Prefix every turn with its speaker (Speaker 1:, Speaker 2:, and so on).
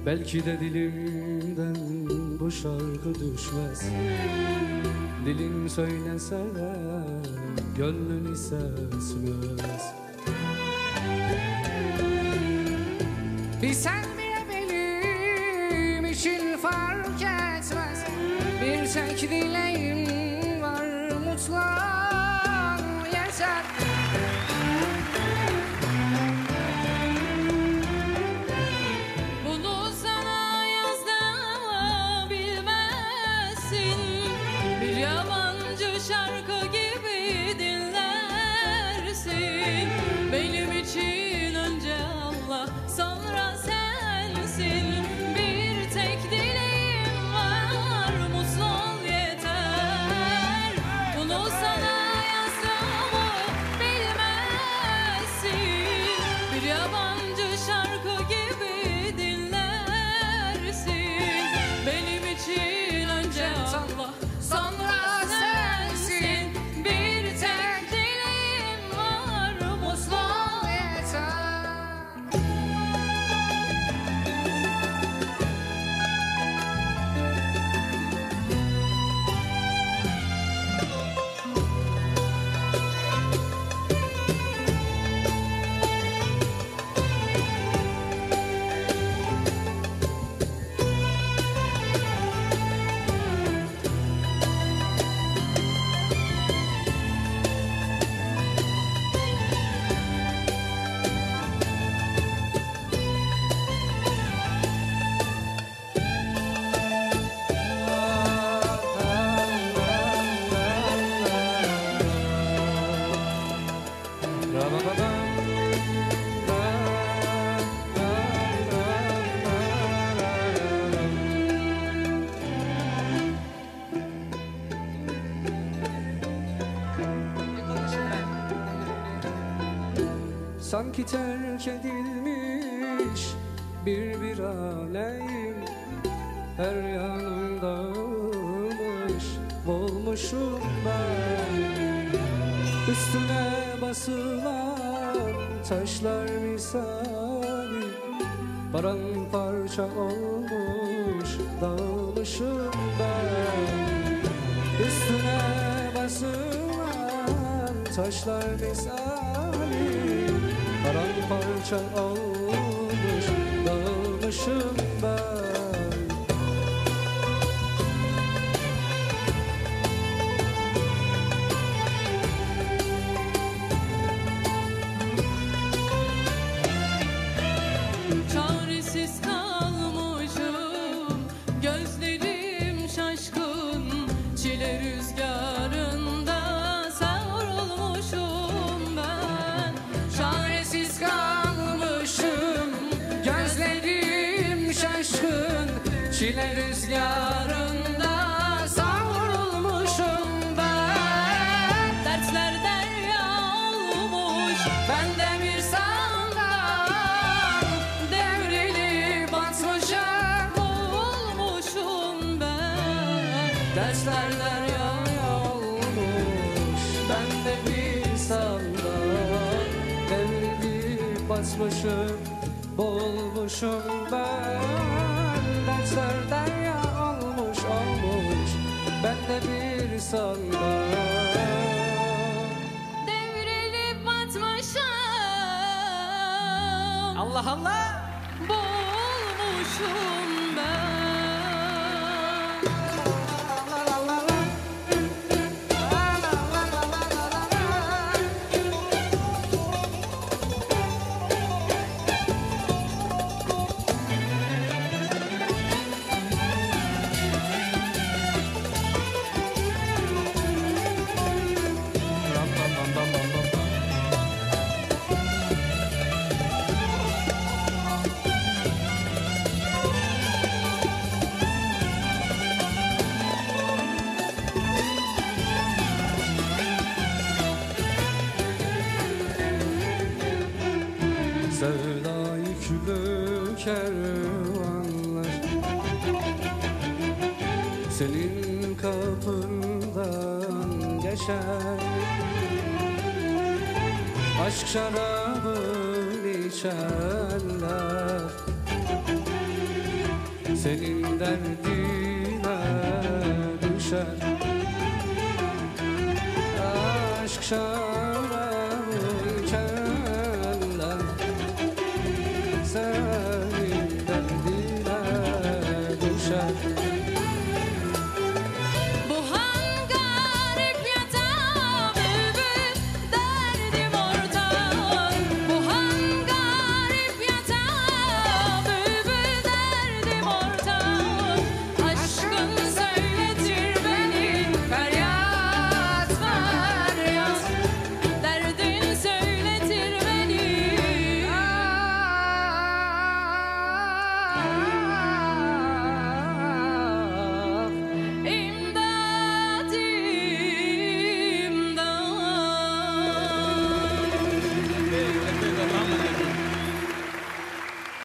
Speaker 1: Belki de dilimden bu şarkı düşmez. Dilim söylese gönlün ise esmez. Bir sen bile benim için fark etmez. Bir tek dileğim var, mutlu ol yeter.
Speaker 2: Bunu sana yazdım bilmezsin. Bir yabancı şarkı gibi dinlersin. Benim için önce Allah, sonra sensin. Bir tek dileğim var, mutlu ol yeter. Bunu sana yazdığımı bilmezsin. Bir yabancı şarkı gibi dinlersin. Benim için önce Allah, sonra sensin. Bir tek dileğim var, mutlu ol yeter.
Speaker 1: Sanki terk edilmiş bir alem, her yanımdamış, olmuşum ben. Üstüne basılan taşlar misali, paramparça olmuş, dağılmışım ben. Üstüne basılan taşlar misali, paramparça olmuş, dağılmışım ben.
Speaker 2: Çaresiz kalmışım, gözlerim şaşkın. Çile rüzgarında savrulmuşum ben.
Speaker 1: Çaresiz kalmışım, gözlerim şaşkın. Çile rüzgarında savrulmuşum ben.
Speaker 2: Dertler derya olmuş,
Speaker 1: Ben de bir sandal devrilip batmışım.
Speaker 2: olmuşum ben.
Speaker 1: Dersler derya olmuş, ben de bir sandal devrilip batmışım, boğulmuşum ben. Dersler derya olmuş, ben de bir sandal.
Speaker 2: Devrilip batmışım,
Speaker 1: Allah Allah!
Speaker 2: boğulmuşum ben.
Speaker 1: Sevdayı külü kervanlar senin kapından geçer. Aşk şarabını içenler senin derdine düşer. Aşk şarabı içenler sen